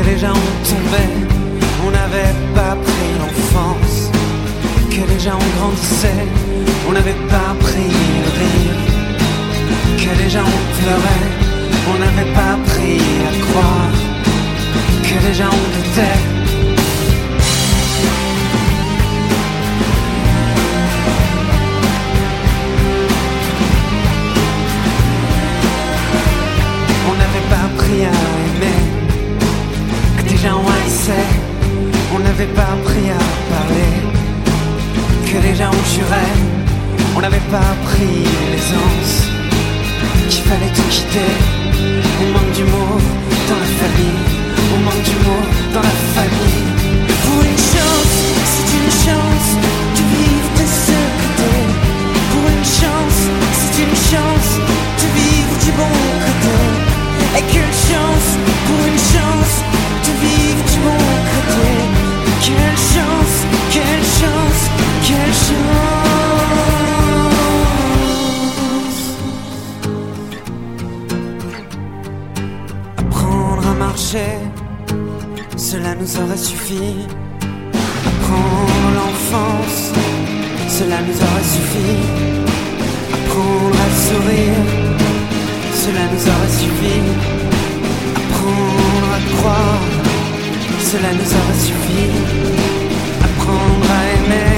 les gens tombaient, on n'avait pas pris l'enfance. Que les gens grandissaient, on n'avait pas pris le rire. Que les gens pleuraient, on n'avait pas appris à croire. Que les gens doutaient. On n'avait pas appris à aimer. Que des gens haïssaient, on n'avait pas appris à parler. Que les gens juraient, on n'avait pas appris l'aisance. Qu'il fallait tout quitter. On manque d'humour dans la famille. On manque d'humour dans la famille. Pour une chance, c'est une chance de vivre de ce côté. Pour une chance, c'est une chance de vivre du bon côté. Et quelle chance, pour une chance de vivre du bon côté. Quelle chance, quelle chance, quelle chance. Apprendre à marcher, cela nous aurait suffi. Apprendre l'enfance, cela nous aurait suffi. Apprendre à sourire, cela nous aurait suffi. Apprendre à croire, cela nous aurait suffi. Apprendre à aimer,